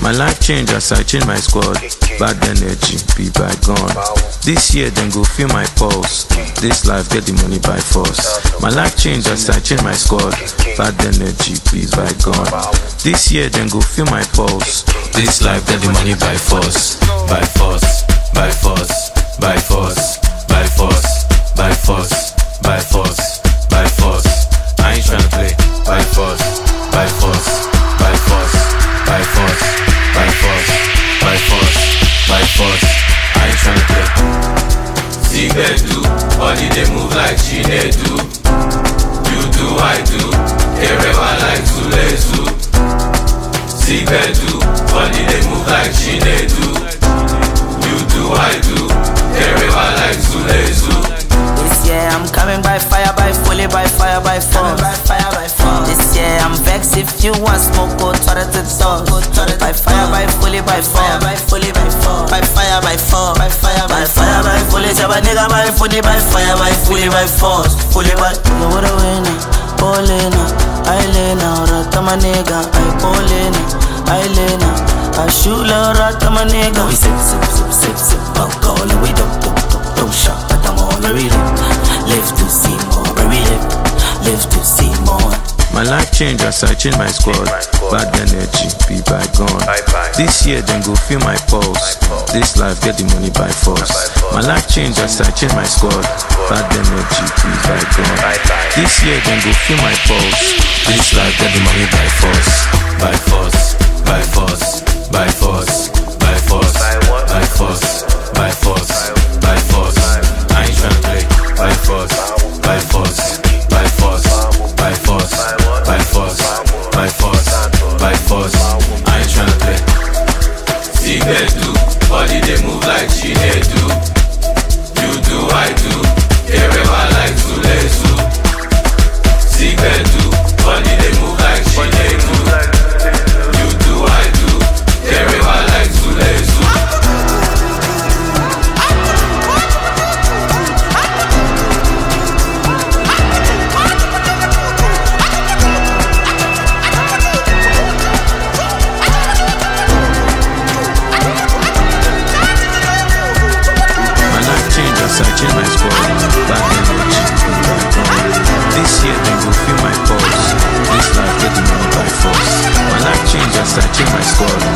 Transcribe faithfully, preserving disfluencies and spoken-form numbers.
My life change as I change my squad. Bad energy, be bygone. This year then go feel my pulse. This life get the money by force. My life change as I change my squad. Bad energy, be bygone. This year then go feel my pulse. This life get the money by force. By force, by force, by force, by force, by force, by force, by force. I ain't tryna play. By force, by force, by force, by force, by force, by force, by force. I ain't tryna play. Zibedu, body they move like Chinedu. You do, I do, Erewa like Zulezu. Zibedu, body they move like Chinedu. You do, I do, Erewa like Zulezu. This year I'm coming by fire, by fully, by fire, by force. By fire, by force. This year I'm vexed if you want smoke, go to the top. By fire, by fully, by fire, by fully, by force. By fire, by force. By fire, by fire, by fully. Jabba nigga, by fully, by fire, by fully, by force. Fully, by. You woulda winner, Paulina, Ailena, Ratama nigga, I Paulina, Ailena, I shoot la Ratama nigga. We sip, sip, sip, sip, sip, alcohol, and we don't, don't, don't, don't shot. Live, live to see more, baby, live, live to see more. My life change as I change my squad. Bad energy, be bygone. This year then go feel my pulse. This life get the money by force. My life change as I change my squad. Bad energy, be bygone. This year then go feel my pulse. This life get the money by force. By force, by force, by force, by force, by force, by force, by force. I ain't tryna play. By force, by force, by force, by force, by force, by force, by force. I ain't tryna play. Zibedu, body they move like Chinedu. You do, I do, Erewa like Zulezu. Zibedu, body they move like Chinedu. You do, I do, Erewa like Zulezu. I change my squad, bad energy, this year then go feel my pulse. This life get the money by force. My life change as I change my squad,